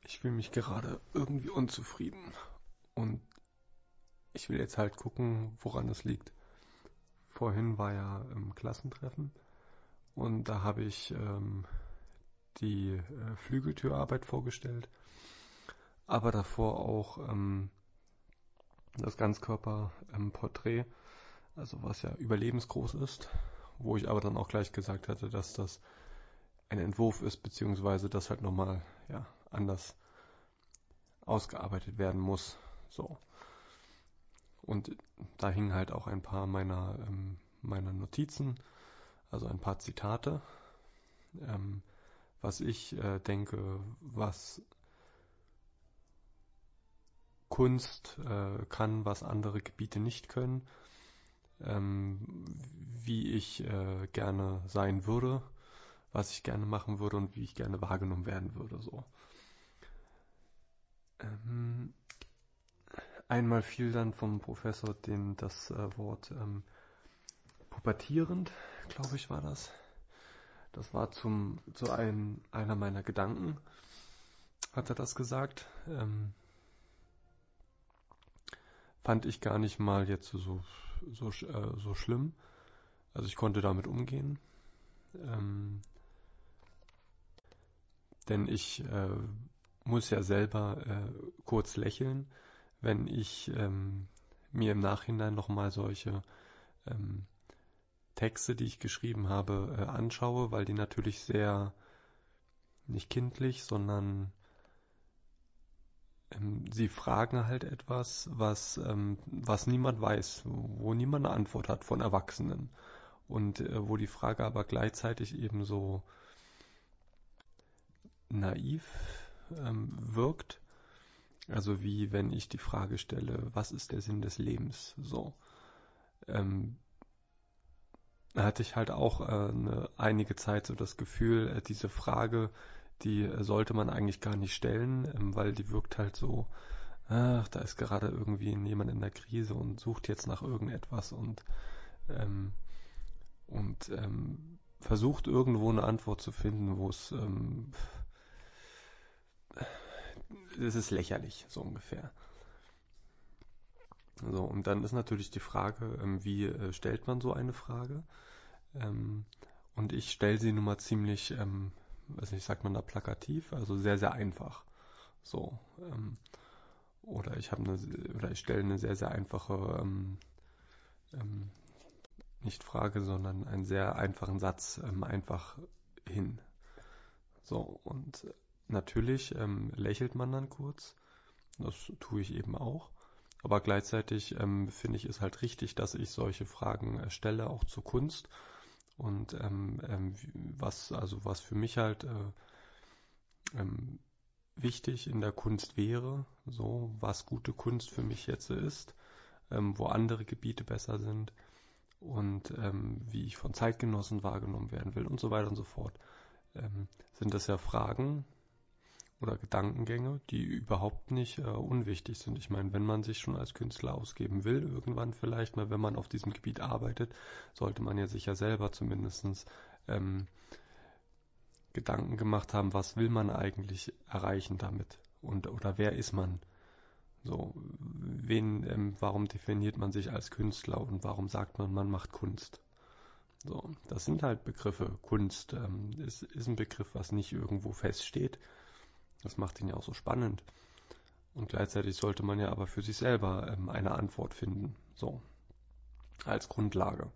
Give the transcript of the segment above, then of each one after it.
Ich fühle mich gerade irgendwie unzufrieden und ich will jetzt halt gucken, woran es liegt. Vorhin war ja im Klassentreffen und da habe ich die Flügeltürarbeit vorgestellt, aber davor auch das Ganzkörperporträt, also was ja überlebensgroß ist, wo ich aber dann auch gleich gesagt hatte, dass das ein Entwurf ist, beziehungsweise das halt nochmal anders ausgearbeitet werden muss. So. Und da hingen halt auch ein paar meiner Notizen, also ein paar Zitate, ähm, was ich denke, was Kunst kann, was andere Gebiete nicht können, wie ich gerne sein würde, was ich gerne machen würde und wie ich gerne wahrgenommen werden würde. So. Ähm, Einmal fiel dann vom Professor das Wort pubertierend, glaube ich, war das. Das war einer meiner Gedanken, hat er das gesagt. Fand ich gar nicht mal jetzt so schlimm. Also ich konnte damit umgehen. Denn ich muss ja selber kurz lächeln, wenn ich mir im Nachhinein nochmal solche ähm, Texte, die ich geschrieben habe, anschaue, weil die natürlich sehr nicht kindlich, sondern sie fragen halt etwas, was niemand weiß, wo niemand eine Antwort hat von Erwachsenen. Und wo die Frage aber gleichzeitig eben so naiv wirkt. Also wie wenn ich die Frage stelle, was ist der Sinn des Lebens? So. Ähm, Da hatte ich halt auch einige Zeit so das Gefühl, diese Frage, die sollte man eigentlich gar nicht stellen, weil die wirkt halt so, ach, da ist gerade irgendwie jemand in der Krise und sucht jetzt nach irgendetwas ähm, und versucht irgendwo eine Antwort zu finden, wo es ist lächerlich, so ungefähr. So, und dann ist natürlich die Frage, wie stellt man so eine Frage? Ähm, und ich stelle sie nun mal ziemlich, weiß nicht, sagt man da plakativ, also sehr, sehr einfach. So, oder ich stelle eine sehr, sehr einfache, ähm, nicht Frage, sondern einen sehr einfachen Satz einfach hin. So, und natürlich lächelt man dann kurz. Das tue ich eben auch. Aber gleichzeitig finde ich es halt richtig, dass ich solche Fragen stelle, auch zur Kunst. Und was für mich halt ähm, wichtig in der Kunst wäre, so was gute Kunst für mich jetzt ist, wo andere Gebiete besser sind und wie ich von Zeitgenossen wahrgenommen werden will und so weiter und so fort, sind das ja Fragen oder Gedankengänge, die überhaupt nicht unwichtig sind. Ich meine, wenn man sich schon als Künstler ausgeben will, irgendwann vielleicht mal, wenn man auf diesem Gebiet arbeitet, sollte man ja sich ja selber zumindest ähm, Gedanken gemacht haben, was will man eigentlich erreichen damit und oder wer ist man? So, warum definiert man sich als Künstler und warum sagt man, man macht Kunst? So, das sind halt Begriffe. Kunst ist ein Begriff, was nicht irgendwo feststeht. Das macht ihn ja auch so spannend. Und gleichzeitig sollte man ja aber für sich selber eine Antwort finden. So, als Grundlage.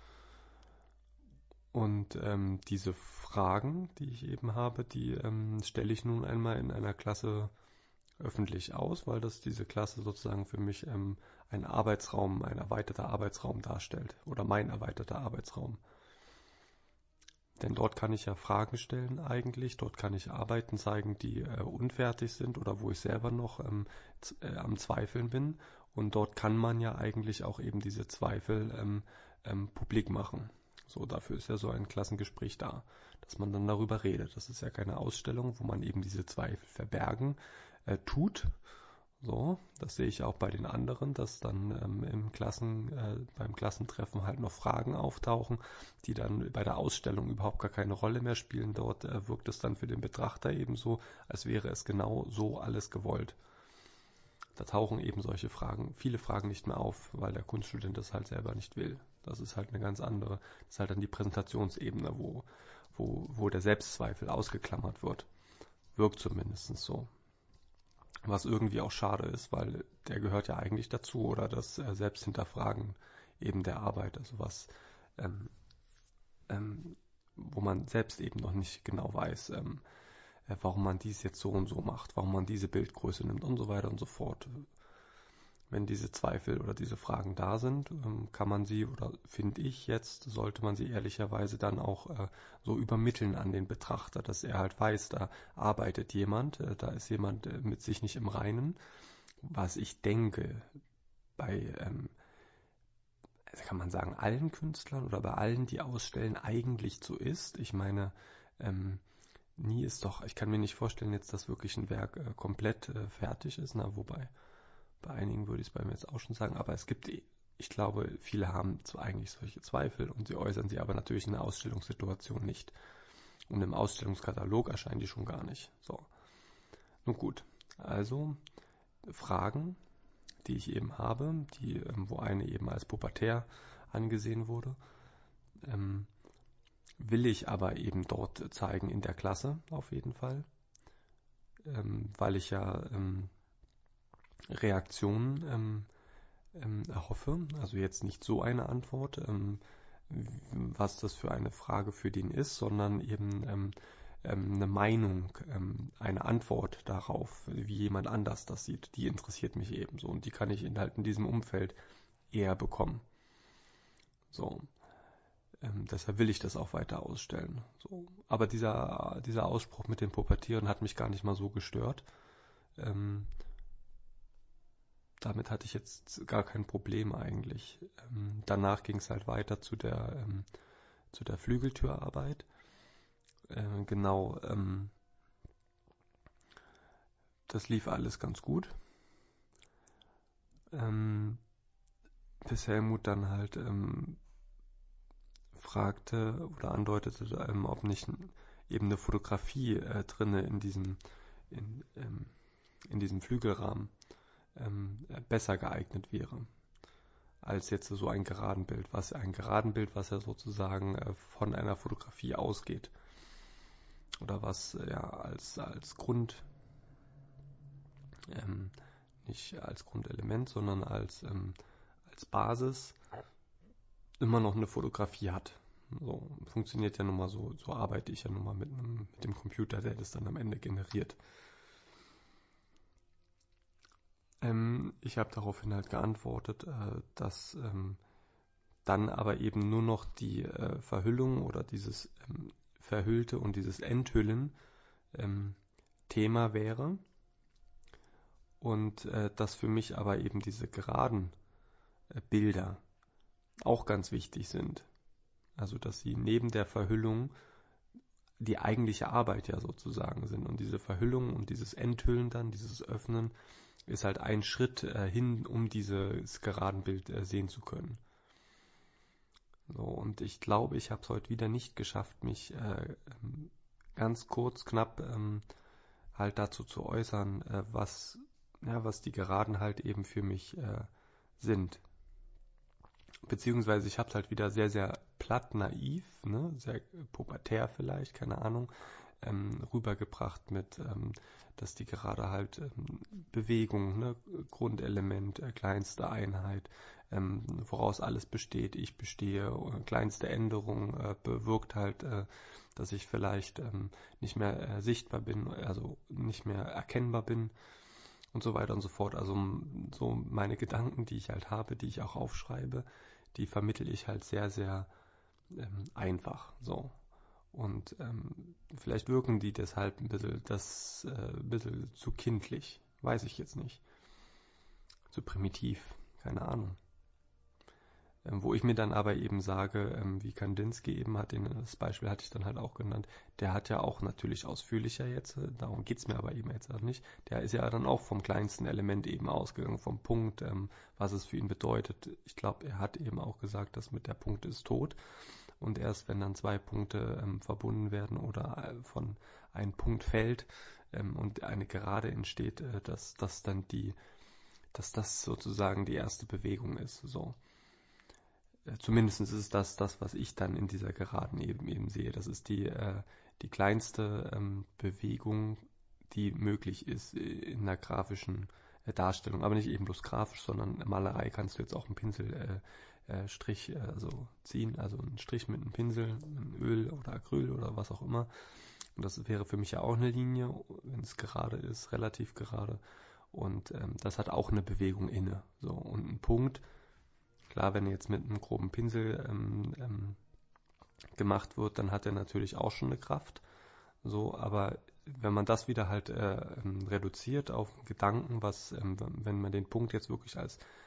Und diese Fragen, die ich eben habe, die stelle ich nun einmal in einer Klasse öffentlich aus, weil das diese Klasse sozusagen für mich ein Arbeitsraum, ein erweiterter Arbeitsraum darstellt oder mein erweiterter Arbeitsraum. Denn dort kann ich ja Fragen stellen eigentlich, dort kann ich Arbeiten zeigen, die unfertig sind oder wo ich selber noch am Zweifeln bin. Und dort kann man ja eigentlich auch eben diese Zweifel publik machen. So, dafür ist ja so ein Klassengespräch da, dass man dann darüber redet. Das ist ja keine Ausstellung, wo man eben diese Zweifel verbergen tut, So, das sehe ich auch bei den anderen, dass dann beim Klassentreffen halt noch Fragen auftauchen, die dann bei der Ausstellung überhaupt gar keine Rolle mehr spielen. Dort wirkt es dann für den Betrachter eben so, als wäre es genau so alles gewollt. Da tauchen eben solche Fragen, viele Fragen nicht mehr auf, weil der Kunststudent das halt selber nicht will. Das ist halt eine ganz andere, das ist halt dann die Präsentationsebene, wo der Selbstzweifel ausgeklammert wird. Wirkt zumindest so. Was irgendwie auch schade ist, weil der gehört ja eigentlich dazu, oder das Selbsthinterfragen eben der Arbeit, also was, ähm, wo man selbst eben noch nicht genau weiß, warum man dies jetzt so und so macht, warum man diese Bildgröße nimmt und so weiter und so fort. Wenn diese Zweifel oder diese Fragen da sind, kann man sie, oder finde ich jetzt, sollte man sie ehrlicherweise dann auch so übermitteln an den Betrachter, dass er halt weiß, da arbeitet jemand, da ist jemand mit sich nicht im Reinen. Was ich denke, bei, kann man sagen, allen Künstlern oder bei allen, die ausstellen, eigentlich so ist. Ich meine, nie ist doch, ich kann mir nicht vorstellen jetzt, dass wirklich ein Werk komplett fertig ist, na, wobei bei einigen würde ich es bei mir jetzt auch schon sagen, aber es gibt, ich glaube, viele haben zwar eigentlich solche Zweifel und sie äußern sie aber natürlich in der Ausstellungssituation nicht. Und im Ausstellungskatalog erscheinen die schon gar nicht. So, nun gut. Also Fragen, die ich eben habe, wo eine eben als pubertär angesehen wurde, will ich aber eben dort zeigen in der Klasse auf jeden Fall, weil ich ja Reaktionen erhoffe. Also jetzt nicht so eine Antwort, was das für eine Frage für den ist, sondern eben eine Meinung, eine Antwort darauf, wie jemand anders das sieht. Die interessiert mich ebenso und die kann ich halt in diesem Umfeld eher bekommen. So, deshalb will ich das auch weiter ausstellen. So, aber dieser Ausspruch mit dem Pubertieren hat mich gar nicht mal so gestört. Damit hatte ich jetzt gar kein Problem eigentlich. Danach ging es halt weiter zu der Flügeltürarbeit. Genau, das lief alles ganz gut. Bis Helmut dann halt fragte oder andeutete, ob nicht eben eine Fotografie drinne in diesem Flügelrahmen besser geeignet wäre als jetzt so ein Geradenbild, was ja sozusagen von einer Fotografie ausgeht oder was ja als Grund, nicht als Grundelement, sondern als Basis immer noch eine Fotografie hat. So funktioniert ja nun mal so arbeite ich ja nun mal mit dem Computer, der das dann am Ende generiert. Ich habe daraufhin halt geantwortet, dass dann aber eben nur noch die Verhüllung oder dieses Verhüllte und dieses Enthüllen Thema wäre und dass für mich aber eben diese geraden Bilder auch ganz wichtig sind. Also dass sie neben der Verhüllung die eigentliche Arbeit ja sozusagen sind und diese Verhüllung und dieses Enthüllen dann, dieses Öffnen ist halt ein Schritt hin, um dieses Geradenbild sehen zu können. So, und ich glaube, ich habe es heute wieder nicht geschafft, mich ganz kurz, knapp halt dazu zu äußern, was die Geraden halt eben für mich sind. Beziehungsweise ich habe es halt wieder sehr, sehr platt, naiv, ne, sehr pubertär vielleicht, keine Ahnung, rübergebracht mit, dass die gerade halt Bewegung, ne, Grundelement, kleinste Einheit, woraus alles besteht, ich bestehe, kleinste Änderung bewirkt halt, dass ich vielleicht nicht mehr sichtbar bin, also nicht mehr erkennbar bin und so weiter und so fort. Also so meine Gedanken, die ich halt habe, die ich auch aufschreibe, die vermittle ich halt sehr, sehr einfach. So. Und vielleicht wirken die deshalb ein bisschen zu kindlich. Weiß ich jetzt nicht. Zu primitiv. Keine Ahnung. Wo ich mir dann aber eben sage, wie Kandinsky eben hat, das Beispiel hatte ich dann halt auch genannt, der hat ja auch natürlich ausführlicher jetzt, darum geht's mir aber eben jetzt auch nicht, der ist ja dann auch vom kleinsten Element eben ausgegangen, vom Punkt, was es für ihn bedeutet. Ich glaube, er hat eben auch gesagt, dass mit der Punkt ist tot und erst wenn dann zwei Punkte verbunden werden oder von einem Punkt fällt und eine Gerade entsteht, dass das sozusagen die erste Bewegung ist, so. Zumindest ist das, was ich dann in dieser Geraden eben sehe. Das ist die kleinste Bewegung, die möglich ist in einer grafischen Darstellung. Aber nicht eben bloß grafisch, sondern in Malerei kannst du jetzt auch einen Pinselstrich also ziehen, also einen Strich mit einem Pinsel, ein Öl oder Acryl oder was auch immer. Und das wäre für mich ja auch eine Linie, wenn es gerade ist, relativ gerade. Und das hat auch eine Bewegung inne. So. Und ein Punkt. Klar, wenn er jetzt mit einem groben Pinsel gemacht wird, dann hat er natürlich auch schon eine Kraft. So, aber wenn man das wieder halt reduziert auf Gedanken, wenn man den Punkt jetzt wirklich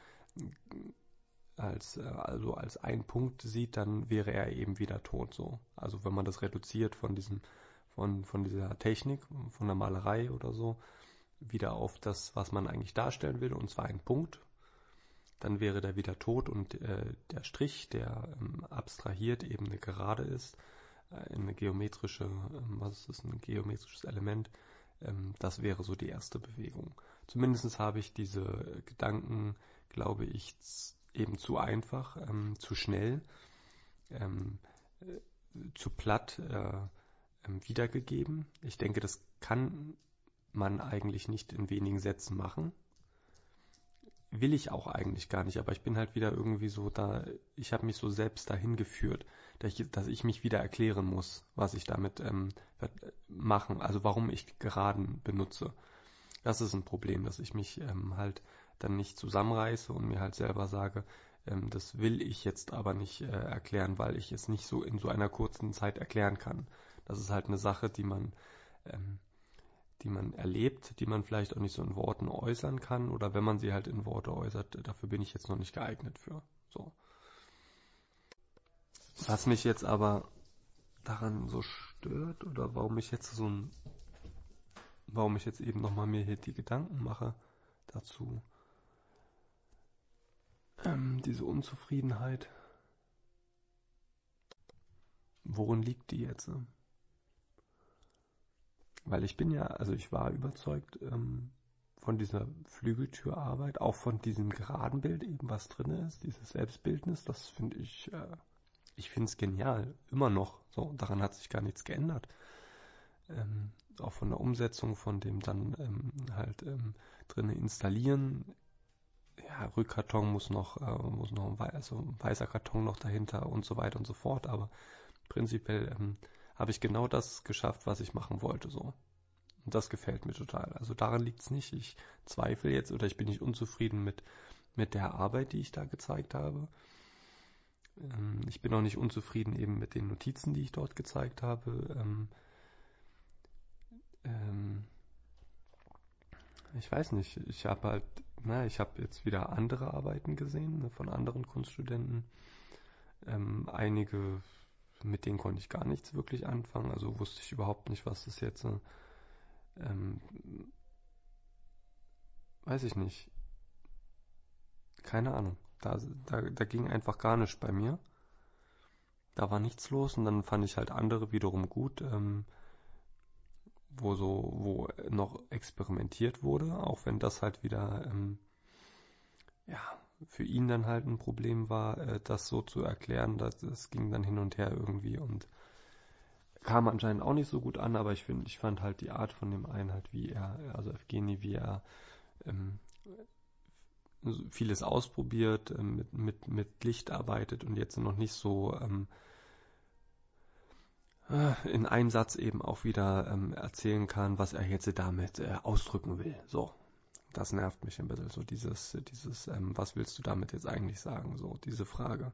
also als ein Punkt sieht, dann wäre er eben wieder tot. So, also wenn man das reduziert von dieser Technik, von der Malerei oder so, wieder auf das, was man eigentlich darstellen will, und zwar ein Punkt. Dann wäre der wieder tot und der Strich, der abstrahiert eben eine Gerade ist, eine geometrische, was ist das, ein geometrisches Element, das wäre so die erste Bewegung. Zumindest habe ich diese Gedanken, glaube ich, eben zu einfach, zu schnell, ähm, zu platt wiedergegeben. Ich denke, das kann man eigentlich nicht in wenigen Sätzen machen. Will ich auch eigentlich gar nicht, aber ich bin halt wieder irgendwie so da, ich habe mich so selbst dahin geführt, dass ich mich wieder erklären muss, was ich damit machen, also warum ich Geraden benutze. Das ist ein Problem, dass ich mich halt dann nicht zusammenreiße und mir halt selber sage, das will ich jetzt aber nicht erklären, weil ich es nicht so in so einer kurzen Zeit erklären kann. Das ist halt eine Sache, ähm, die man erlebt, die man vielleicht auch nicht so in Worten äußern kann, oder wenn man sie halt in Worte äußert, dafür bin ich jetzt noch nicht geeignet für. So. Was mich jetzt aber daran so stört oder warum ich jetzt eben nochmal mir hier die Gedanken mache dazu, diese Unzufriedenheit, worin liegt die jetzt? Weil ich war überzeugt von dieser Flügeltürarbeit, auch von diesem geraden Bild eben, was drin ist, dieses Selbstbildnis, das finde ich finde es genial, immer noch. So, daran hat sich gar nichts geändert. Auch von der Umsetzung, von dem dann drinnen installieren. Ja, Rückkarton muss noch ein weißer Karton noch dahinter und so weiter und so fort. Aber prinzipiell habe ich genau das geschafft, was ich machen wollte. So. Und das gefällt mir total. Also daran liegt es nicht. Ich zweifle jetzt oder ich bin nicht unzufrieden mit der Arbeit, die ich da gezeigt habe. Ich bin auch nicht unzufrieden eben mit den Notizen, die ich dort gezeigt habe. Ich weiß nicht. Ich habe jetzt wieder andere Arbeiten gesehen, ne, von anderen Kunststudenten. Einige, mit denen konnte ich gar nichts wirklich anfangen. Also wusste ich überhaupt nicht, was das jetzt. Weiß ich nicht. Keine Ahnung. Da ging einfach gar nichts bei mir. Da war nichts los und dann fand ich halt andere wiederum gut, wo noch experimentiert wurde, auch wenn das halt wieder ja, für ihn dann halt ein Problem war, das so zu erklären, das ging dann hin und her irgendwie und kam anscheinend auch nicht so gut an, aber ich fand halt die Art von dem einen halt, also Evgeny, wie er ähm, vieles ausprobiert, mit Licht arbeitet und jetzt noch nicht so in einem Satz eben auch wieder erzählen kann, was er jetzt damit ausdrücken will. So, das nervt mich ein bisschen. So was willst du damit jetzt eigentlich sagen? So, diese Frage.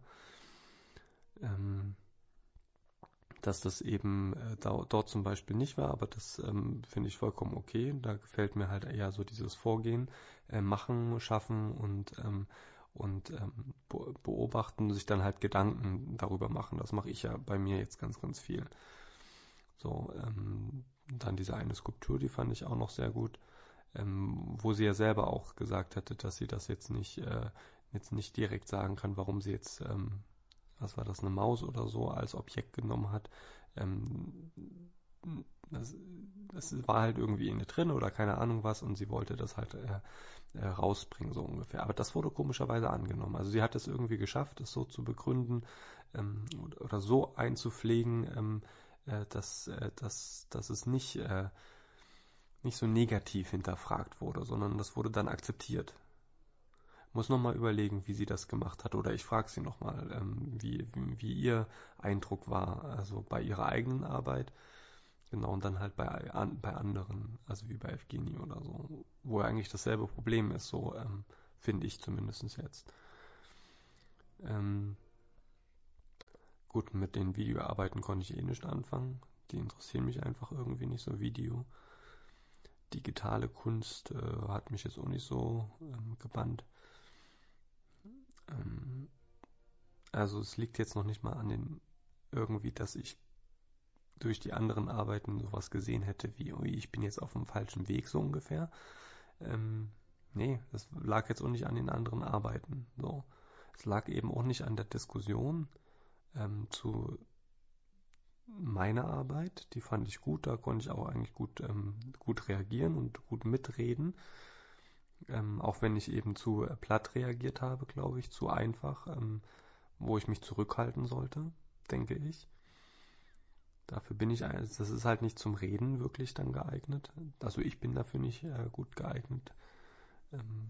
Dass das eben dort zum Beispiel nicht war, aber das finde ich vollkommen okay. Da gefällt mir halt eher so dieses Vorgehen, machen, schaffen und beobachten und sich dann halt Gedanken darüber machen. Das mache ich ja bei mir jetzt ganz, ganz viel. So, dann diese eine Skulptur, die fand ich auch noch sehr gut, wo sie ja selber auch gesagt hatte, dass sie das jetzt nicht direkt sagen kann, warum sie jetzt, was war das, eine Maus oder so als Objekt genommen hat. Ähm, das, das war halt irgendwie in ihr drin oder keine Ahnung was und sie wollte das halt rausbringen, so ungefähr. Aber das wurde komischerweise angenommen. Also sie hat es irgendwie geschafft, es so zu begründen oder so einzupflegen, dass es nicht so negativ hinterfragt wurde, sondern das wurde dann akzeptiert. Muss nochmal überlegen, wie sie das gemacht hat. Oder ich frage sie nochmal, wie ihr Eindruck war, also bei ihrer eigenen Arbeit. Genau, und dann halt bei anderen, also wie bei Evgeny oder so, wo ja eigentlich dasselbe Problem ist, so finde ich zumindest jetzt. Ähm, gut, mit den Videoarbeiten konnte ich eh nicht anfangen. Die interessieren mich einfach irgendwie nicht so, Video. Digitale Kunst hat mich jetzt auch nicht so gebannt. Ähm, also es liegt jetzt noch nicht mal an den irgendwie, dass ich durch die anderen Arbeiten sowas gesehen hätte wie, ui, ich bin jetzt auf dem falschen Weg so ungefähr. Ähm, nee, das lag jetzt auch nicht an den anderen Arbeiten. So. Es lag eben auch nicht an der Diskussion zu meiner Arbeit. Die fand ich gut, da konnte ich auch eigentlich gut reagieren und gut mitreden. Auch wenn ich eben zu platt reagiert habe, glaube ich, zu einfach, wo ich mich zurückhalten sollte, denke ich. Dafür bin ich, also das ist halt nicht zum Reden wirklich dann geeignet. Also ich bin dafür nicht gut geeignet. Ähm,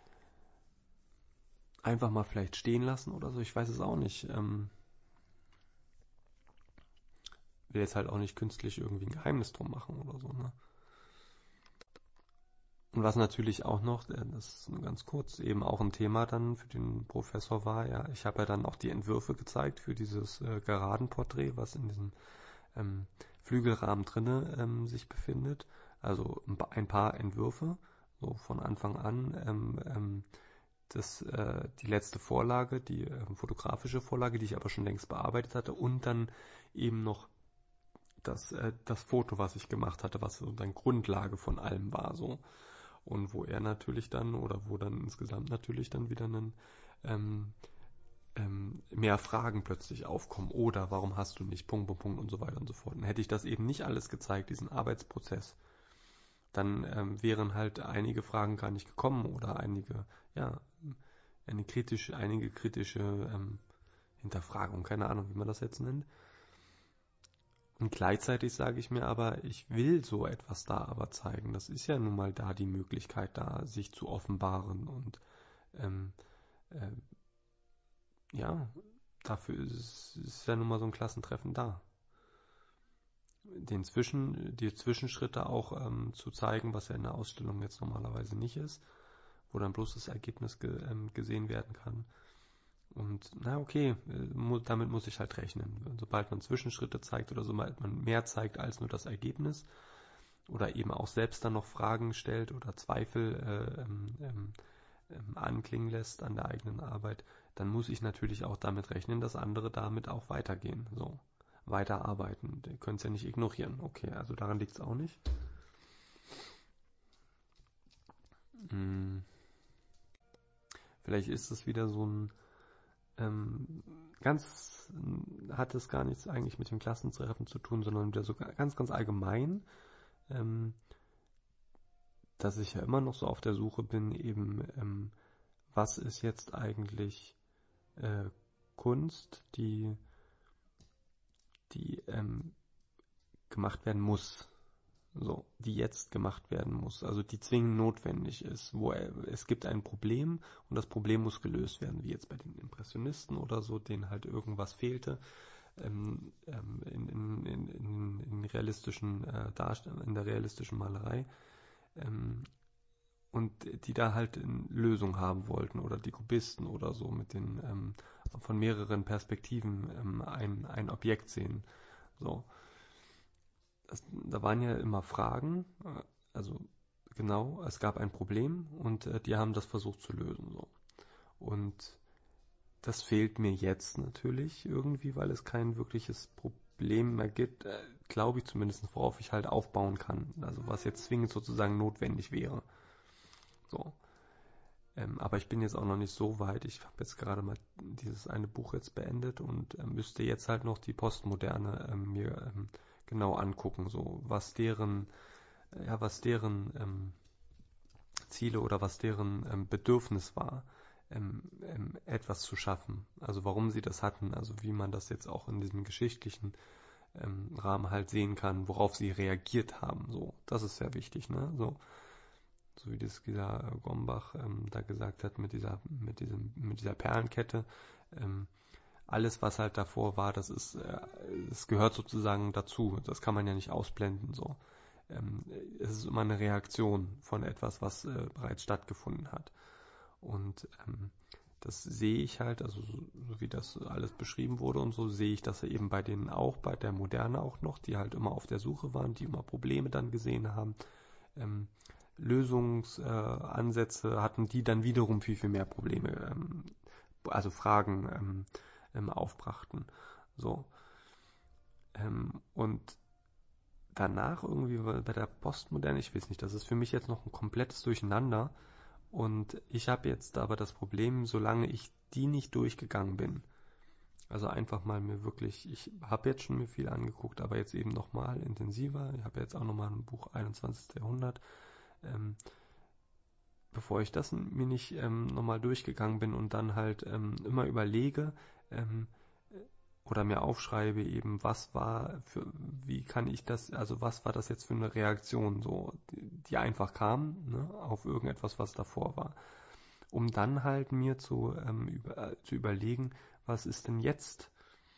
einfach mal vielleicht stehen lassen oder so, ich weiß es auch nicht. Will jetzt halt auch nicht künstlich irgendwie ein Geheimnis drum machen oder so, ne? Und was natürlich auch noch, das ist nur ganz kurz, eben auch ein Thema dann für den Professor war, ja, ich habe ja dann auch die Entwürfe gezeigt für dieses Garadenporträt, was in diesem ähm, Flügelrahmen drinne sich befindet. Also ein paar Entwürfe, so von Anfang an. Die letzte Vorlage, die fotografische Vorlage, die ich aber schon längst bearbeitet hatte und dann eben noch das Foto, was ich gemacht hatte, was so dann Grundlage von allem war, so. Und wo er natürlich dann, oder wo dann insgesamt natürlich dann wieder ähm, mehr Fragen plötzlich aufkommen. Oder warum hast du nicht Punkt, Punkt, Punkt und so weiter und so fort. Und hätte ich das eben nicht alles gezeigt, diesen Arbeitsprozess, dann wären halt einige Fragen gar nicht gekommen oder ja, einige kritische Hinterfragung, keine Ahnung, wie man das jetzt nennt. Und gleichzeitig sage ich mir aber, ich will so etwas da aber zeigen. Das ist ja nun mal da die Möglichkeit da, sich zu offenbaren und ähm, äh, ja, dafür ist ja nun mal so ein Klassentreffen da. Die Zwischenschritte auch zu zeigen, was ja in der Ausstellung jetzt normalerweise nicht ist, wo dann bloß das Ergebnis gesehen werden kann. Und na okay, damit muss ich halt rechnen. Sobald man Zwischenschritte zeigt oder sobald man mehr zeigt als nur das Ergebnis oder eben auch selbst dann noch Fragen stellt oder Zweifel anklingen lässt an der eigenen Arbeit, dann muss ich natürlich auch damit rechnen, dass andere damit auch weitergehen, so weiterarbeiten. Die können es ja nicht ignorieren. Okay, also daran liegt es auch nicht. Hm, vielleicht ist es wieder so ein ganz, hat es gar nichts eigentlich mit dem Klassentreffen zu tun, sondern wieder so ganz, ganz allgemein, ähm, dass ich ja immer noch so auf der Suche bin, eben, was ist jetzt eigentlich äh, Kunst, die gemacht werden muss. So, die jetzt gemacht werden muss, also die zwingend notwendig ist, es gibt ein Problem und das Problem muss gelöst werden, wie jetzt bei den Impressionisten oder so, denen halt irgendwas fehlte in realistischen in der realistischen Malerei und die da halt eine Lösung haben wollten oder die Kubisten oder so mit den von mehreren Perspektiven ein Objekt sehen. So, da waren ja immer Fragen, also genau, es gab ein Problem und die haben das versucht zu lösen. So. Und das fehlt mir jetzt natürlich irgendwie, weil es kein wirkliches Problem mehr gibt, glaube ich zumindest, worauf ich halt aufbauen kann. Also was jetzt zwingend sozusagen notwendig wäre. So. Aber ich bin jetzt auch noch nicht so weit. Ich habe jetzt gerade mal dieses eine Buch jetzt beendet und müsste jetzt halt noch die Postmoderne mir genau angucken, so was deren Ziele oder was deren Bedürfnis war, etwas zu schaffen. Also warum sie das hatten, also wie man das jetzt auch in diesem geschichtlichen Rahmen halt sehen kann, worauf sie reagiert haben. So, das ist sehr wichtig, ne? So wie das dieser Gombach da gesagt hat mit dieser Perlenkette. Alles, was halt davor war, es gehört sozusagen dazu. Das kann man ja nicht ausblenden. So, es ist immer eine Reaktion von etwas, was bereits stattgefunden hat. Und das sehe ich halt, also so wie das alles beschrieben wurde und so, sehe ich das eben bei denen auch, bei der Moderne auch noch, die halt immer auf der Suche waren, die immer Probleme dann gesehen haben. Lösungsansätze hatten, die dann wiederum viel, viel mehr Probleme, also Fragen aufbrachten. So. Und danach irgendwie bei der Postmoderne, ich weiß nicht, das ist für mich jetzt noch ein komplettes Durcheinander. Und ich habe jetzt aber das Problem, solange ich die nicht durchgegangen bin, also einfach mal mir wirklich, ich habe jetzt schon mir viel angeguckt, aber jetzt eben nochmal intensiver. Ich habe jetzt auch nochmal ein Buch 21. Jahrhundert. Bevor ich das mir nicht nochmal durchgegangen bin und dann halt immer überlege oder mir aufschreibe eben, wie kann ich das, also was war das jetzt für eine Reaktion, so, die einfach kam, ne, auf irgendetwas, was davor war. Um dann halt mir zu überlegen, was ist denn jetzt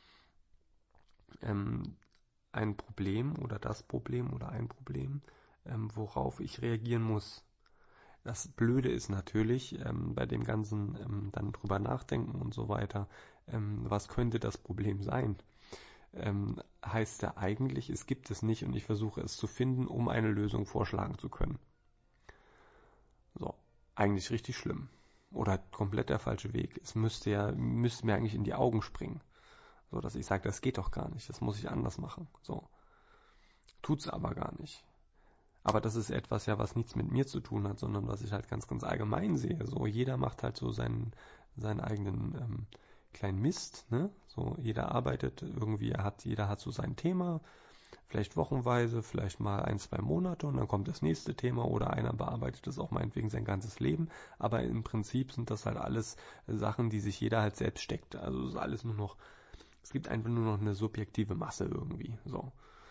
ein Problem oder das Problem oder ein Problem, worauf ich reagieren muss. Das Blöde ist natürlich bei dem Ganzen dann drüber nachdenken und so weiter, was könnte das Problem sein? Heißt ja eigentlich, es gibt es nicht und ich versuche es zu finden, um eine Lösung vorschlagen zu können. So, eigentlich richtig schlimm. Oder komplett der falsche Weg. Es müsste mir eigentlich in die Augen springen. So, dass ich sage, das geht doch gar nicht, das muss ich anders machen. So. Tut's aber gar nicht. Aber das ist etwas ja, was nichts mit mir zu tun hat, sondern was ich halt ganz, ganz allgemein sehe. So, jeder macht halt so seinen eigenen kleinen Mist, ne? So, jeder arbeitet irgendwie, jeder hat so sein Thema, vielleicht wochenweise, vielleicht mal 1, 2 Monate und dann kommt das nächste Thema oder einer bearbeitet das auch meinetwegen sein ganzes Leben. Aber im Prinzip sind das halt alles Sachen, die sich jeder halt selbst steckt. Also es ist alles es gibt einfach nur noch eine subjektive Masse irgendwie. So.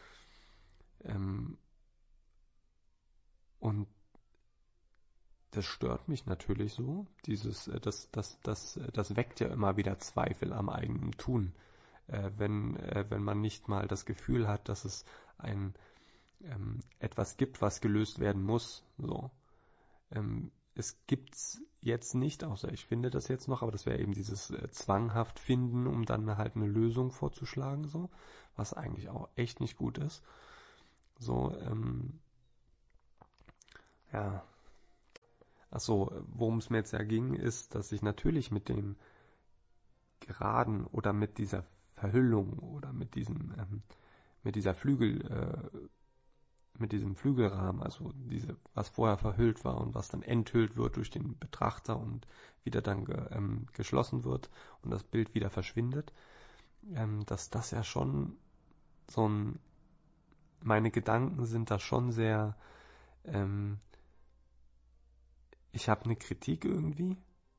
Und das stört mich natürlich so. Das weckt ja immer wieder Zweifel am eigenen Tun. Wenn man nicht mal das Gefühl hat, dass es etwas gibt, was gelöst werden muss. So. Es gibt's jetzt nicht, außer ich finde das jetzt noch, aber das wäre eben dieses zwanghaft finden, um dann halt eine Lösung vorzuschlagen, so, was eigentlich auch echt nicht gut ist. So, ja. Achso, worum es mir jetzt ja ging, ist, dass ich natürlich mit dem Geraden oder mit dieser Verhüllung oder mit dieser mit diesem Flügelrahmen, also was vorher verhüllt war und was dann enthüllt wird durch den Betrachter und wieder dann geschlossen wird und das Bild wieder verschwindet, dass das ja schon meine Gedanken sind da schon sehr, ich habe eine Kritik irgendwie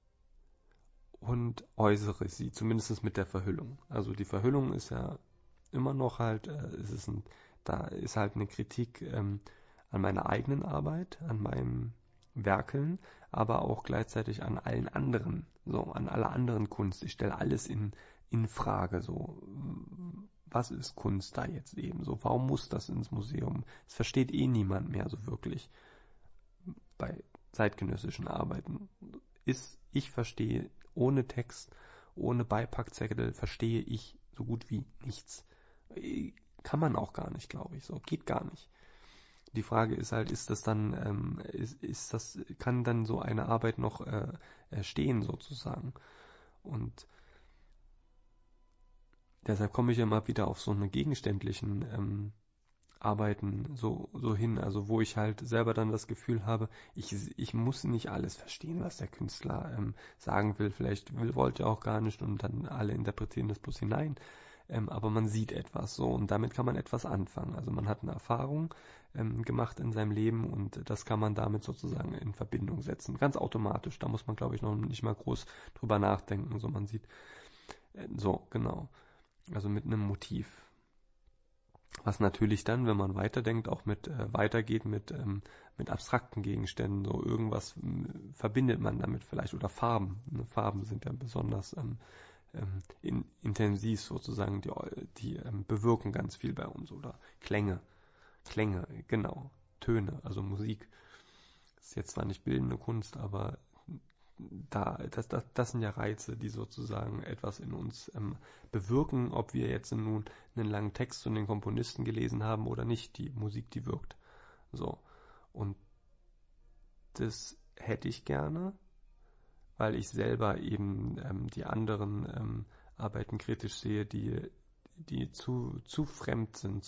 und äußere sie, zumindest mit der Verhüllung. Also die Verhüllung ist ja immer noch halt, da ist halt eine Kritik an meiner eigenen Arbeit, an meinem Werkeln, aber auch gleichzeitig an allen anderen, so an aller anderen Kunst. Ich stelle alles in Frage, so was ist Kunst da jetzt eben so? Warum muss das ins Museum? Es versteht eh niemand mehr so wirklich bei zeitgenössischen Arbeiten. Ich verstehe ohne Text, ohne Beipackzettel verstehe ich so gut wie nichts. Kann man auch gar nicht, glaube ich. So, geht gar nicht. Die Frage ist halt, ist das dann, kann dann so eine Arbeit noch stehen sozusagen? Und deshalb komme ich ja mal wieder auf so eine gegenständlichen Arbeiten so hin, also wo ich halt selber dann das Gefühl habe, ich muss nicht alles verstehen, was der Künstler sagen will, wollte er auch gar nicht und dann alle interpretieren das bloß hinein, aber man sieht etwas so und damit kann man etwas anfangen, also man hat eine Erfahrung gemacht in seinem Leben und das kann man damit sozusagen in Verbindung setzen, ganz automatisch, da muss man glaube ich noch nicht mal groß drüber nachdenken, so man sieht, so genau, also mit einem Motiv. Was natürlich dann, wenn man weiterdenkt, auch weitergeht mit abstrakten Gegenständen. So irgendwas verbindet man damit vielleicht. Oder Farben. Ne? Farben sind ja besonders intensiv sozusagen. Die bewirken ganz viel bei uns. Oder Klänge, genau. Töne, also Musik. Ist jetzt zwar nicht bildende Kunst, aber das sind ja Reize, die sozusagen etwas in uns bewirken, ob wir jetzt nun einen langen Text von den Komponisten gelesen haben oder nicht. Die Musik, die wirkt. So. Und das hätte ich gerne, weil ich selber eben die anderen Arbeiten kritisch sehe, die zu fremd sind,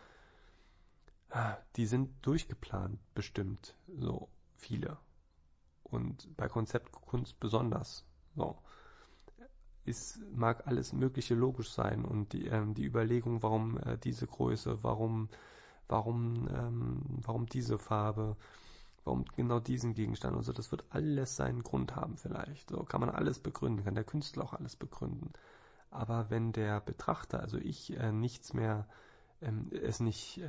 die sind durchgeplant, bestimmt, so viele. Und bei Konzeptkunst besonders. So. Mag alles Mögliche logisch sein und die Überlegung, warum diese Größe, warum diese Farbe, warum genau diesen Gegenstand und so, das wird alles seinen Grund haben vielleicht. So kann man alles begründen, kann der Künstler auch alles begründen. Aber wenn der Betrachter, also ich, nichts mehr, es nicht,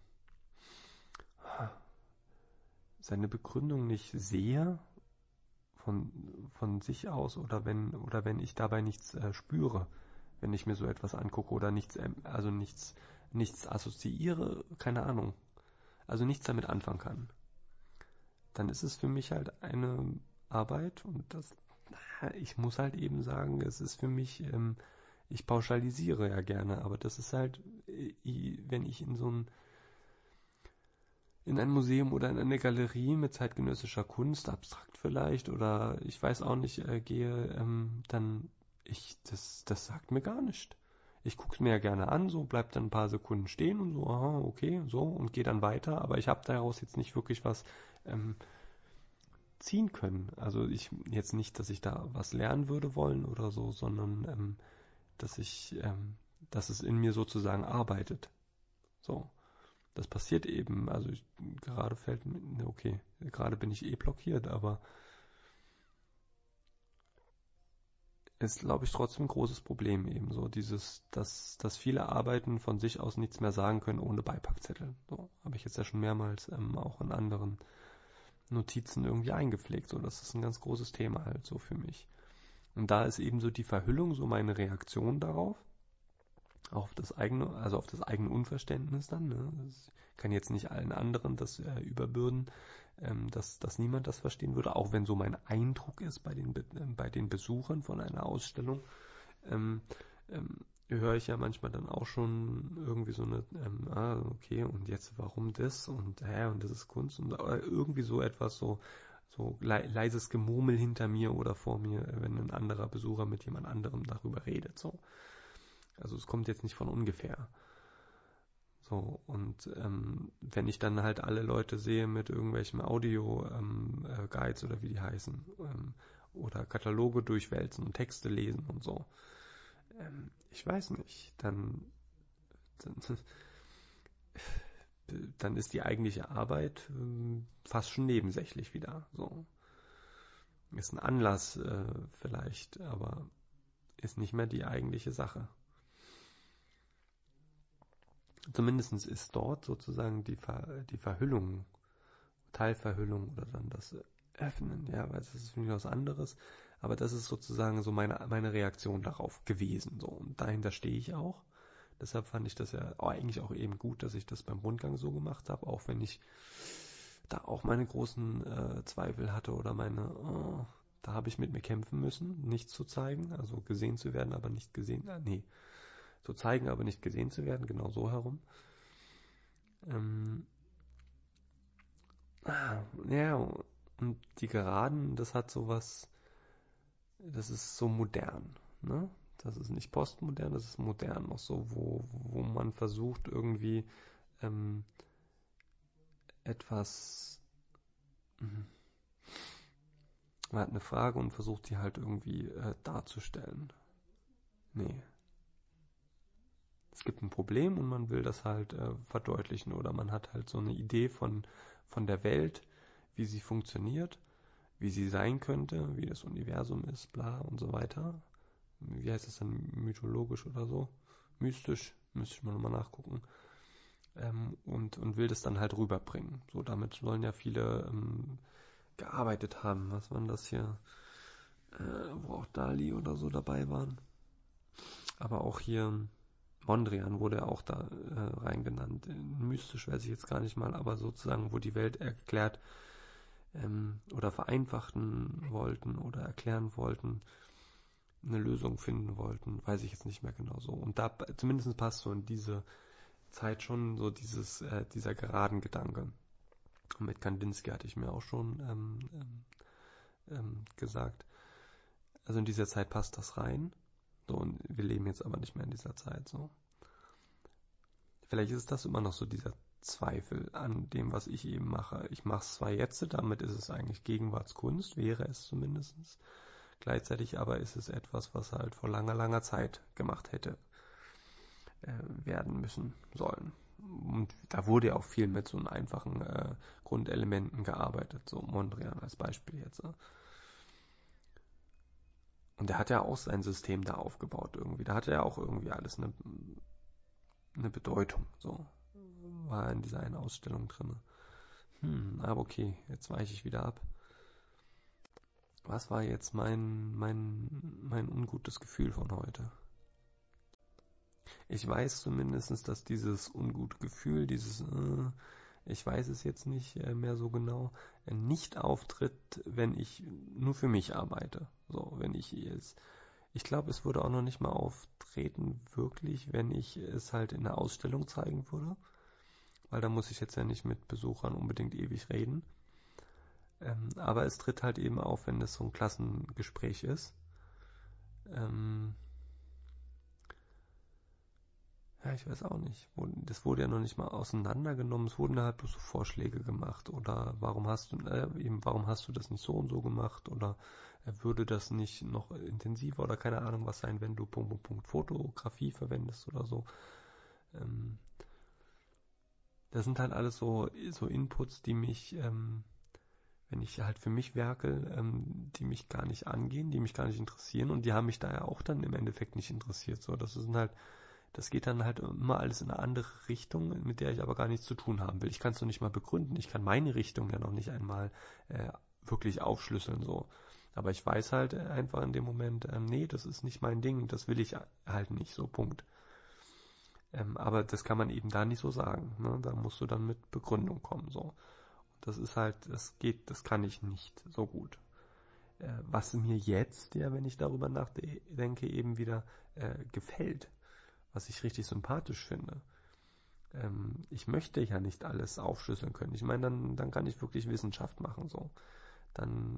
seine Begründung nicht sehe, von sich aus oder wenn ich dabei nichts spüre, wenn ich mir so etwas angucke oder nichts assoziiere, keine Ahnung, also nichts damit anfangen kann, dann ist es für mich halt eine Arbeit und ich muss halt eben sagen, es ist für mich, ich pauschalisiere ja gerne, aber das ist halt, wenn ich in ein Museum oder in eine Galerie mit zeitgenössischer Kunst, abstrakt vielleicht, oder ich weiß auch nicht, gehe, dann das sagt mir gar nicht. Ich gucke es mir ja gerne an, so bleibt dann ein paar Sekunden stehen und so, aha, okay, so und gehe dann weiter, aber ich habe daraus jetzt nicht wirklich was ähm, ziehen können. Also ich jetzt nicht, dass ich da was lernen würde wollen oder so, sondern dass dass es in mir sozusagen arbeitet. So. Das passiert eben, also gerade fällt mir, ne, okay, gerade bin ich blockiert, aber ist, glaube ich, trotzdem ein großes Problem eben so, dass viele Arbeiten von sich aus nichts mehr sagen können ohne Beipackzettel. So, habe ich jetzt ja schon mehrmals auch in anderen Notizen irgendwie eingepflegt, so, das ist ein ganz großes Thema halt so für mich. Und da ist eben so die Verhüllung so meine Reaktion darauf, auf das eigene, also auf das eigene Unverständnis dann. Ne? Das kann jetzt nicht allen anderen das überbürden, dass niemand das verstehen würde, auch wenn so mein Eindruck ist bei den Besuchern von einer Ausstellung, ähm, höre ich ja manchmal dann auch schon irgendwie so eine, okay, und jetzt warum das und das ist Kunst und oder irgendwie so etwas so leises Gemurmel hinter mir oder vor mir, wenn ein anderer Besucher mit jemand anderem darüber redet, so. Also es kommt jetzt nicht von ungefähr. So, und wenn ich dann halt alle Leute sehe mit irgendwelchen Audio-Guides oder wie die heißen, oder Kataloge durchwälzen und Texte lesen und so, ich weiß nicht, dann, dann ist die eigentliche Arbeit fast schon nebensächlich wieder. So. Ist ein Anlass vielleicht, aber ist nicht mehr die eigentliche Sache. Zumindest ist dort sozusagen die Verhüllung, Teilverhüllung oder dann das Öffnen, ja, weil das ist für mich was anderes, aber das ist sozusagen so meine Reaktion darauf gewesen, so, und dahinter stehe ich auch. Deshalb fand ich das ja eigentlich auch eben gut, dass ich das beim Rundgang so gemacht habe, auch wenn ich da auch meine großen Zweifel hatte oder da habe ich mit mir kämpfen müssen, nichts zu zeigen, also gesehen zu werden, aber nicht gesehen, nee, zu zeigen, aber nicht gesehen zu werden, genau so herum. Ähm, Ja, und die Geraden, das hat sowas, das ist so modern, ne? Das ist nicht postmodern, das ist modern, noch so, wo man versucht irgendwie ähm, etwas, mhm. Man hat eine Frage und versucht die halt irgendwie darzustellen. Nee, es gibt ein Problem und man will das halt verdeutlichen oder man hat halt so eine Idee von der Welt, wie sie funktioniert, wie sie sein könnte, wie das Universum ist, bla und so weiter. Wie heißt das dann, mythologisch oder so? Mystisch, müsste ich mal nochmal nachgucken. Und will das dann halt rüberbringen. So, damit sollen ja viele gearbeitet haben. Was waren das hier? Wo auch Dali oder so dabei waren. Aber auch hier Mondrian wurde ja auch da rein genannt. Mystisch weiß ich jetzt gar nicht mal, aber sozusagen, wo die Welt erklärt oder vereinfachen wollten oder erklären wollten, eine Lösung finden wollten, weiß ich jetzt nicht mehr genau so. Und da zumindest passt so in diese Zeit schon so dieser geraden Gedanke. Und mit Kandinsky hatte ich mir auch schon gesagt, also in dieser Zeit passt das rein. So, und wir leben jetzt aber nicht mehr in dieser Zeit so. Vielleicht ist das immer noch so dieser Zweifel an dem, was ich eben mache. Ich mache es zwar jetzt, damit ist es eigentlich Gegenwartskunst, wäre es zumindest. Gleichzeitig aber ist es etwas, was halt vor langer, langer Zeit gemacht hätte werden müssen sollen. Und da wurde ja auch viel mit so einfachen Grundelementen gearbeitet, so Mondrian als Beispiel jetzt. Ne? Und der hat ja auch sein System da aufgebaut irgendwie. Da hatte ja auch irgendwie alles eine Bedeutung. So war in dieser einen Ausstellung drin. Aber okay, jetzt weiche ich wieder ab. Was war jetzt mein ungutes Gefühl von heute? Ich weiß zumindest, dass dieses ungute Gefühl, ich weiß es jetzt nicht mehr so genau, nicht auftritt, wenn ich nur für mich arbeite. So, wenn ich glaube, es würde auch noch nicht mal auftreten, wirklich, wenn ich es halt in der Ausstellung zeigen würde, weil da muss ich jetzt ja nicht mit Besuchern unbedingt ewig reden. Aber es tritt halt eben auf, wenn es so ein Klassengespräch ist. Ähm, Ja, ich weiß auch nicht. Das wurde ja noch nicht mal auseinandergenommen. Es wurden halt bloß so Vorschläge gemacht. Oder warum hast du das nicht so und so gemacht? Oder würde das nicht noch intensiver oder keine Ahnung was sein, wenn du Fotografie verwendest oder so. Ähm, Das sind halt alles so Inputs, die mich, wenn ich halt für mich werke, die mich gar nicht angehen, die mich gar nicht interessieren und die haben mich da ja auch dann im Endeffekt nicht interessiert. So, das geht dann halt immer alles in eine andere Richtung, mit der ich aber gar nichts zu tun haben will. Ich kann es noch nicht mal begründen. Ich kann meine Richtung ja noch nicht einmal wirklich aufschlüsseln so. Aber ich weiß halt einfach in dem Moment, nee, das ist nicht mein Ding, das will ich halt nicht, so Punkt. Aber das kann man eben da nicht so sagen. Ne? Da musst du dann mit Begründung kommen. So. Das ist halt, das kann ich nicht so gut. Was mir jetzt, ja, wenn ich darüber nachdenke, eben wieder gefällt, was ich richtig sympathisch finde. Ich möchte ja nicht alles aufschlüsseln können. Ich meine, dann kann ich wirklich Wissenschaft machen. So. Dann,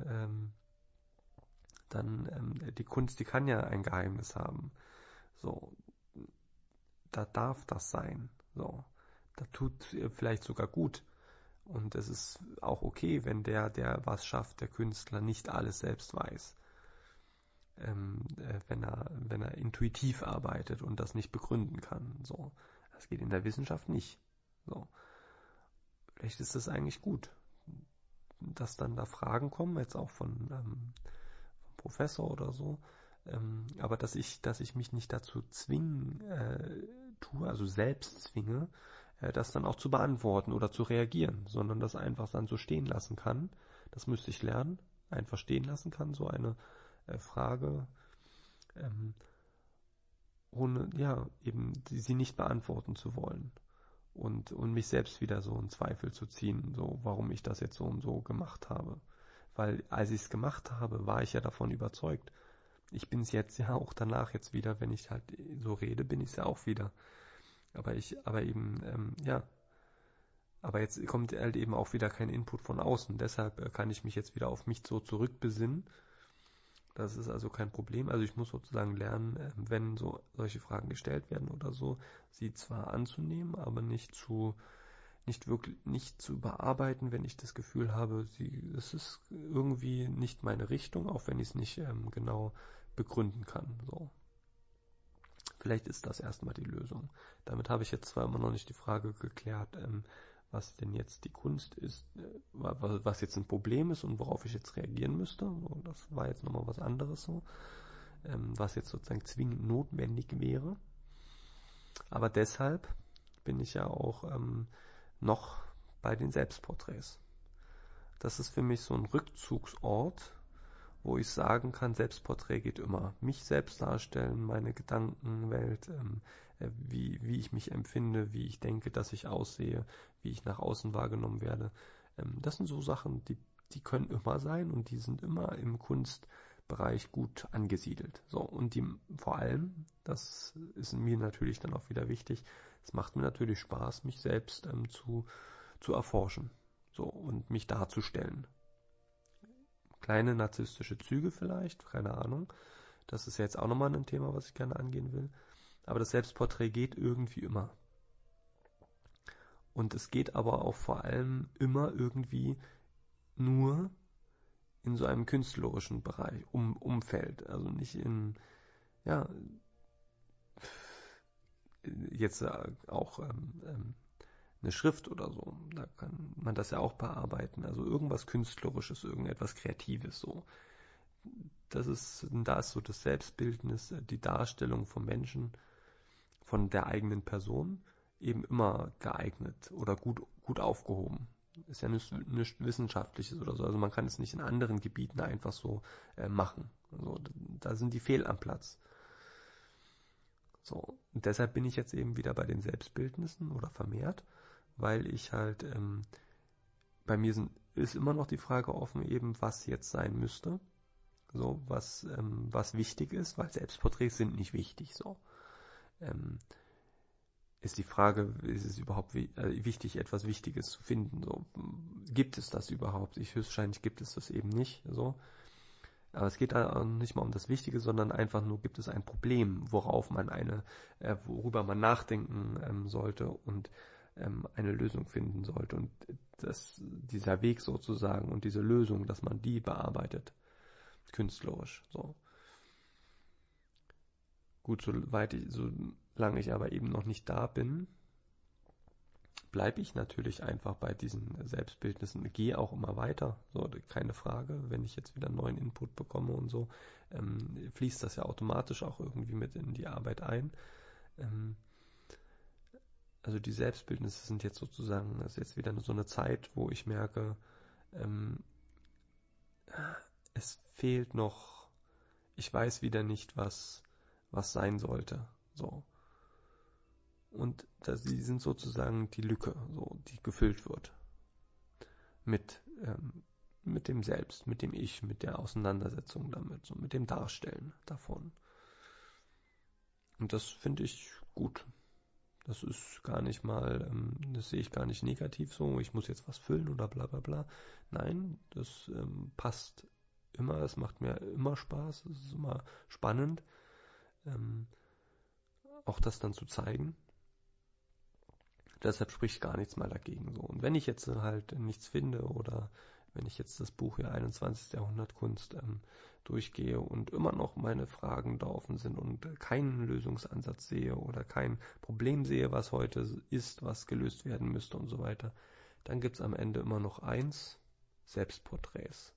die Kunst, die kann ja ein Geheimnis haben. So, da darf das sein. So, da tut vielleicht sogar gut. Und es ist auch okay, wenn der was schafft, der Künstler, nicht alles selbst weiß. Wenn er intuitiv arbeitet und das nicht begründen kann. So, das geht in der Wissenschaft nicht. So, vielleicht ist das eigentlich gut, dass dann da Fragen kommen, jetzt auch vom Professor oder so, aber dass ich mich nicht dazu zwingen tue, also selbst zwinge, das dann auch zu beantworten oder zu reagieren, sondern das einfach dann so stehen lassen kann. Das müsste ich lernen, einfach stehen lassen kann, so eine Frage, ähm, ohne, ja, eben sie nicht beantworten zu wollen. Und mich selbst wieder so in Zweifel zu ziehen, so warum ich das jetzt so und so gemacht habe. Weil als ich es gemacht habe, war ich ja davon überzeugt. Ich bin es jetzt ja auch danach jetzt wieder, wenn ich halt so rede, bin ich es ja auch wieder. Aber eben, ja, Aber jetzt kommt halt eben auch wieder kein Input von außen. Deshalb kann ich mich jetzt wieder auf mich so zurückbesinnen. Das ist also kein Problem. Also ich muss sozusagen lernen, wenn so solche Fragen gestellt werden oder so, sie zwar anzunehmen, aber nicht zu überarbeiten, wenn ich das Gefühl habe, es ist irgendwie nicht meine Richtung, auch wenn ich es nicht genau begründen kann. So. Vielleicht ist das erstmal die Lösung. Damit habe ich jetzt zwar immer noch nicht die Frage geklärt, was denn jetzt die Kunst ist, was jetzt ein Problem ist und worauf ich jetzt reagieren müsste. So, das war jetzt nochmal was anderes so, was jetzt sozusagen zwingend notwendig wäre. Aber deshalb bin ich ja auch noch bei den Selbstporträts. Das ist für mich so ein Rückzugsort, wo ich sagen kann, Selbstporträt geht immer. Mich selbst darstellen, meine Gedankenwelt, wie ich mich empfinde, wie ich denke, dass ich aussehe, wie ich nach außen wahrgenommen werde. Das sind so Sachen, die können immer sein und die sind immer im Kunstbereich gut angesiedelt. So, und die vor allem, das ist mir natürlich dann auch wieder wichtig, es macht mir natürlich Spaß, mich selbst zu erforschen, so, und mich darzustellen. Kleine narzisstische Züge vielleicht, keine Ahnung. Das ist ja jetzt auch nochmal ein Thema, was ich gerne angehen will. Aber das Selbstporträt geht irgendwie immer. Und es geht aber auch vor allem immer irgendwie nur in so einem künstlerischen Bereich, Umfeld. Also nicht in, ja, jetzt auch eine Schrift oder so. Da kann man das ja auch bearbeiten. Also irgendwas Künstlerisches, irgendetwas Kreatives so. Da ist so das Selbstbildnis, die Darstellung vom Menschen, von der eigenen Person eben immer geeignet oder gut aufgehoben. Ist ja nichts Wissenschaftliches oder so. Also man kann es nicht in anderen Gebieten einfach so machen. Also, da sind die fehl am Platz. So, und deshalb bin ich jetzt eben wieder bei den Selbstbildnissen oder vermehrt, weil ich halt, bei mir ist immer noch die Frage offen, eben was jetzt sein müsste. So, was wichtig ist, weil Selbstporträts sind nicht wichtig, so. Ist die Frage, ist es überhaupt wichtig, etwas Wichtiges zu finden, so. Gibt es das überhaupt? Höchstwahrscheinlich gibt es das eben nicht, so. Aber es geht da nicht mal um das Wichtige, sondern einfach nur, gibt es ein Problem, worüber man nachdenken sollte und eine Lösung finden sollte. Und dieser Weg sozusagen und diese Lösung, dass man die bearbeitet, künstlerisch, so. Gut, solange ich aber eben noch nicht da bin, bleibe ich natürlich einfach bei diesen Selbstbildnissen, gehe auch immer weiter, so, keine Frage. Wenn ich jetzt wieder neuen Input bekomme und so, fließt das ja automatisch auch irgendwie mit in die Arbeit ein. Also die Selbstbildnisse sind jetzt sozusagen, das ist jetzt wieder so eine Zeit, wo ich merke, es fehlt noch, ich weiß wieder nicht, was sein sollte, so. Und sie sind sozusagen die Lücke, so, die gefüllt wird mit dem Selbst, mit dem Ich, mit der Auseinandersetzung damit, so mit dem Darstellen davon. Und das finde ich gut. Das ist gar nicht mal, das sehe ich gar nicht negativ so, ich muss jetzt was füllen oder bla bla bla. Nein, das passt immer, es macht mir immer Spaß, es ist immer spannend, auch das dann zu zeigen. Deshalb spricht gar nichts mal dagegen. So. Und wenn ich jetzt halt nichts finde oder wenn ich jetzt das Buch hier 21. Jahrhundert Kunst durchgehe und immer noch meine Fragen da offen sind und keinen Lösungsansatz sehe oder kein Problem sehe, was heute ist, was gelöst werden müsste und so weiter, dann gibt es am Ende immer noch eins: Selbstporträts.